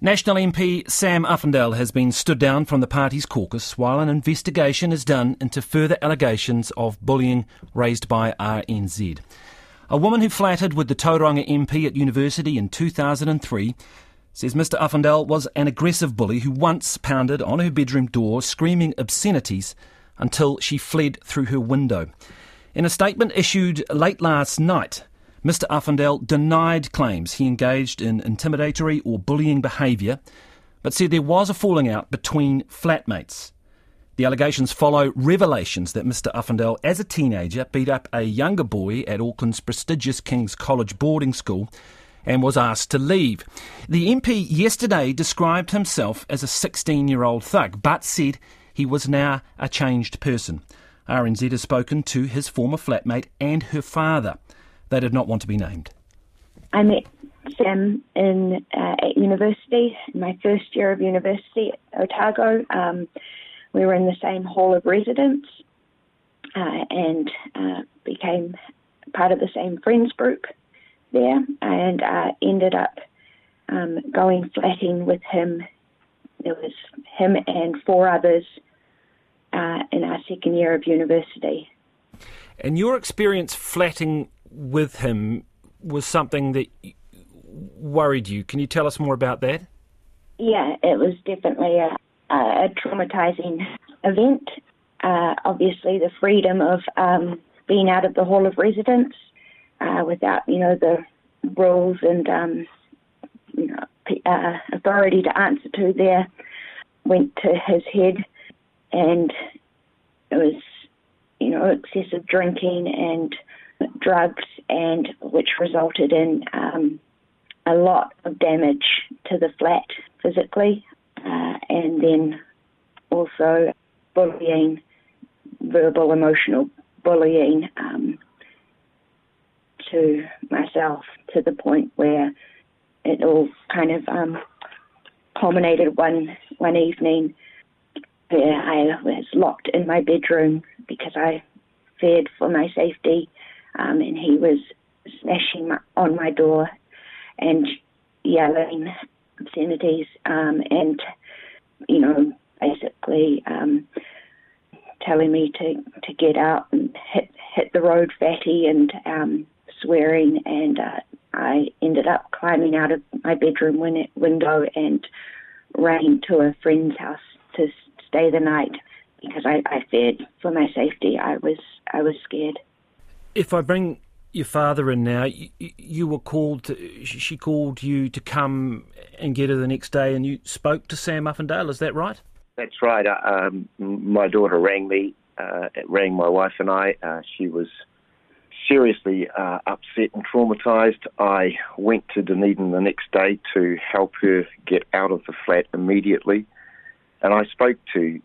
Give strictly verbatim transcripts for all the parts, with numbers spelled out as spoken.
National M P Sam Uffindell has been stood down from the party's caucus while an investigation is done into further allegations of bullying raised by R N Z. A woman who flattered with the Tauranga M P at university in two thousand three says Mr Uffindell was an aggressive bully who once pounded on her bedroom door screaming obscenities until she fled through her window. In a statement issued late last night, Mr Uffindell denied claims he engaged in intimidatory or bullying behaviour, but said there was a falling out between flatmates. The allegations follow revelations that Mr Uffindell, as a teenager, beat up a younger boy at Auckland's prestigious King's College boarding school and was asked to leave. The M P yesterday described himself as a sixteen-year-old thug, but said he was now a changed person. R N Z has spoken to his former flatmate and her father. They did not want to be named. I met Sam in uh, at university, in my first year of university at Otago. Um, we were in the same hall of residence uh, and uh, became part of the same friends group there, and uh, ended up um, going flatting with him. There was him and four others uh, in our second year of university. And your experience flatting with him was something that worried you. Can you tell us more about that? Yeah, it was definitely a, a traumatising event. Uh, obviously, the freedom of um, being out of the hall of residence uh, without, you know, the rules and um, you know, uh, authority to answer to there went to his head, and it was, you know, excessive drinking and drugs, and which resulted in um, a lot of damage to the flat physically, uh, and then also bullying, verbal, emotional bullying um, to myself, to the point where it all kind of um, culminated one one evening where I was locked in my bedroom because I feared for my safety. Um, and he was smashing my, on my door and yelling obscenities um, and, you know, basically um, telling me to, to get out and hit hit the road, fatty, and um, swearing. And uh, I ended up climbing out of my bedroom win- window and ran to a friend's house to stay the night because I, I feared for my safety. I was I was scared. If I bring your father in now, you, you were called, to, she called you to come and get her the next day, and you spoke to Sam Uffindell, is that right? That's right. Um, my daughter rang me, uh, rang my wife and I. Uh, she was seriously uh, upset and traumatised. I went to Dunedin the next day to help her get out of the flat immediately, and I spoke to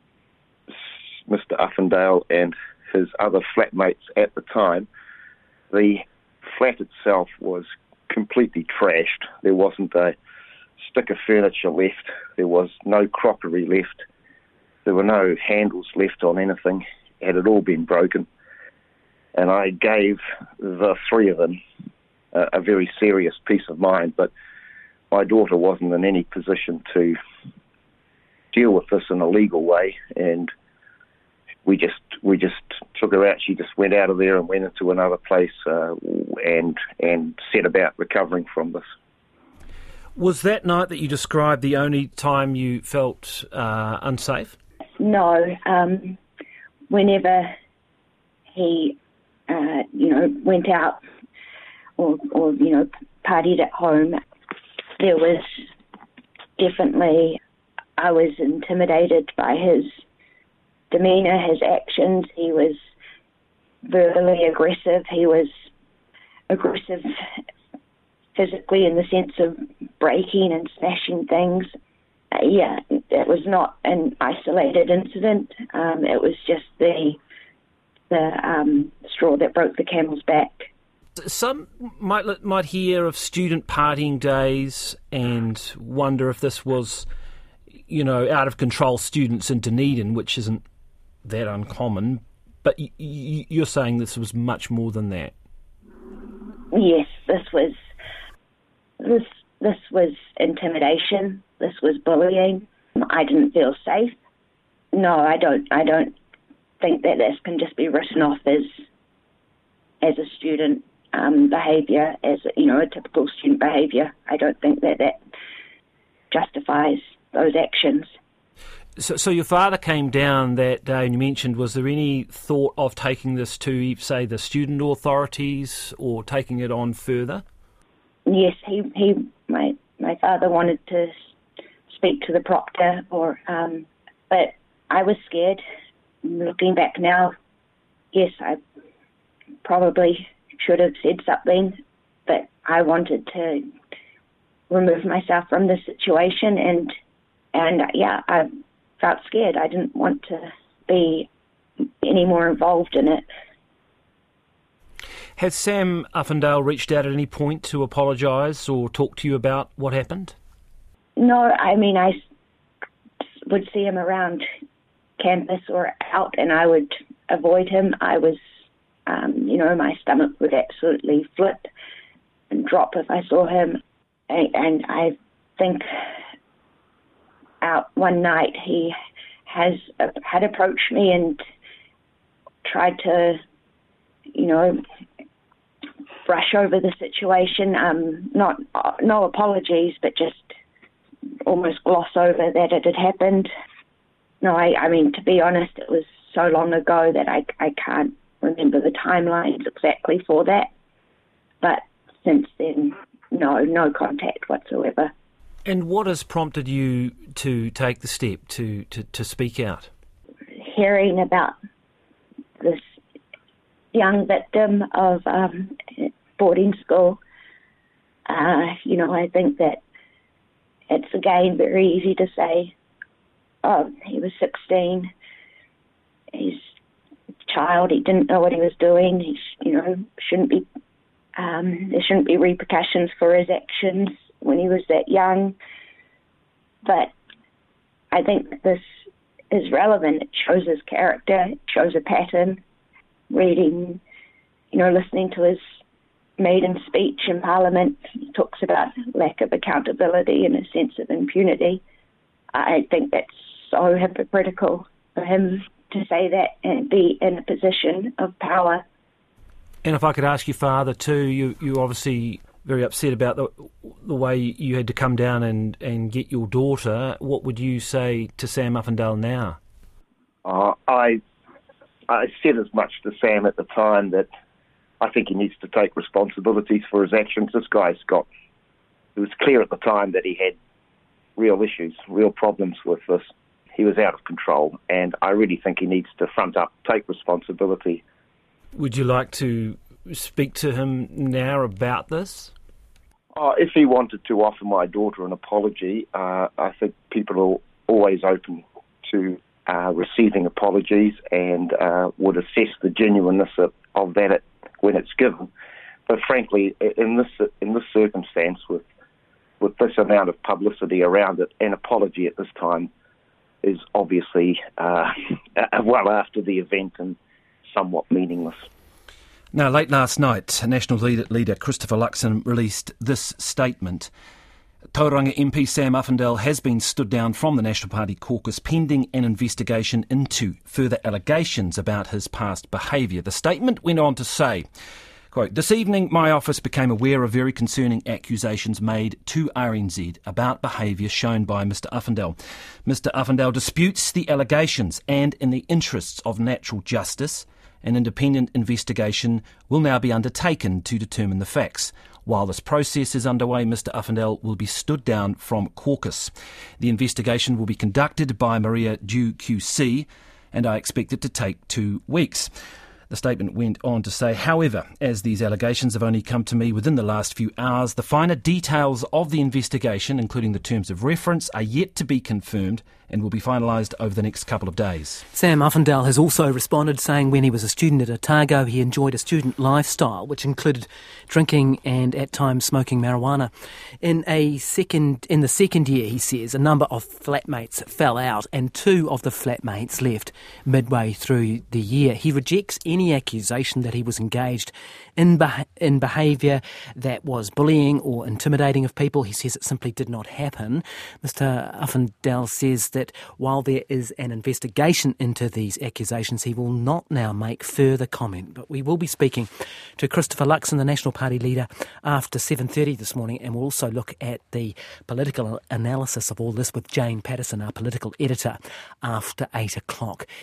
Mister Uffindell and his other flatmates at the time. The flat itself was completely trashed. There wasn't a stick of furniture left. There was no crockery left. There were no handles left on anything. It had all been broken. And I gave the three of them a, a very serious peace of mind, but my daughter wasn't in any position to deal with this in a legal way, and we just we just took her out. She just went out of there and went into another place uh, and and set about recovering from this. Was that night that you described the only time you felt uh, unsafe? No. Um, whenever he, uh, you know, went out or, or, you know, partied at home, there was definitely, I was intimidated by his demeanour, his actions. He was verbally aggressive. He was aggressive physically in the sense of breaking and smashing things. Uh, yeah, it was not an isolated incident. Um, it was just the the um, straw that broke the camel's back. Some might might hear of student partying days and wonder if this was, you know, out of control students in Dunedin, which isn't that uncommon. But y- y- you're saying this was much more than that. Yes, this was this this was intimidation. this was bullying. I didn't feel safe. No, I don't. I don't think that this can just be written off as as a student um, behaviour, as you know, a typical student behaviour. I don't think that that justifies those actions. So, so your father came down that day, and you mentioned, was there any thought of taking this to, say, the student authorities or taking it on further? Yes, he, he my my father wanted to speak to the proctor, or um, but I was scared. Looking back now, yes, I probably should have said something, but I wanted to remove myself from the situation, and and yeah, I felt scared. I didn't want to be any more involved in it. Has Sam Uffindale reached out at any point to apologise or talk to you about what happened? No, I mean, I would see him around campus or out, and I would avoid him. I was, um, you know, my stomach would absolutely flip and drop if I saw him. And I think out one night he has uh, had approached me and tried to, you know, brush over the situation. Um, not uh, no apologies, but just almost gloss over that it had happened. No, I, I mean, to be honest, it was so long ago that I, I can't remember the timelines exactly for that. But since then, no, no contact whatsoever. And what has prompted you to take the step to, to, to speak out? Hearing about this young victim of um, boarding school, uh, you know, I think that it's, again, very easy to say, oh, he was sixteen, he's a child, he didn't know what he was doing, he, you know, shouldn't be, um, there shouldn't be repercussions for his actions when he was that young. But I think this is relevant. It shows his character, it shows a pattern. Reading, you know, listening to his maiden speech in Parliament, he talks about lack of accountability and a sense of impunity. I think that's so hypocritical for him to say that and be in a position of power. And if I could ask your father too, you you obviously very upset about the the way you had to come down and, and get your daughter. What would you say to Sam Uffindale now? Uh, I I said as much to Sam at the time that I think he needs to take responsibilities for his actions. This guy's got, it was clear at the time that he had real issues, real problems with this. He was out of control, and I really think he needs to front up, take responsibility. Would you like to speak to him now about this? Oh, if he wanted to offer my daughter an apology, uh, I think people are always open to uh, receiving apologies and uh, would assess the genuineness of, of that when it's given. But frankly, in this in this circumstance, with with this amount of publicity around it, an apology at this time is obviously uh, well after the event and somewhat meaningless. Now, late last night, National leader, leader Christopher Luxon released this statement. Tauranga M P Sam Uffindale has been stood down from the National Party caucus pending an investigation into further allegations about his past behaviour. The statement went on to say, quote, "This evening my office became aware of very concerning accusations made to R N Z about behaviour shown by Mr Uffindale. Mr Uffindale disputes the allegations, and in the interests of natural justice, an independent investigation will now be undertaken to determine the facts. While this process is underway, Mr Uffindale will be stood down from caucus. The investigation will be conducted by Maria Dew Q C, and I expect it to take two weeks. The statement went on to say, however, as these allegations have only come to me within the last few hours, the finer details of the investigation, including the terms of reference, are yet to be confirmed and will be finalised over the next couple of days." Sam Uffindale has also responded, saying when he was a student at Otago, he enjoyed a student lifestyle, which included drinking and at times smoking marijuana. In a second, in the second year, he says, a number of flatmates fell out and two of the flatmates left midway through the year. He rejects any any accusation that he was engaged in, beh- in behaviour that was bullying or intimidating of people. He says it simply did not happen. Mister Uffindell says that while there is an investigation into these accusations, he will not now make further comment. But we will be speaking to Christopher Luxon, the National Party leader, after seven thirty this morning, and we'll also look at the political analysis of all this with Jane Patterson, our political editor, after eight o'clock.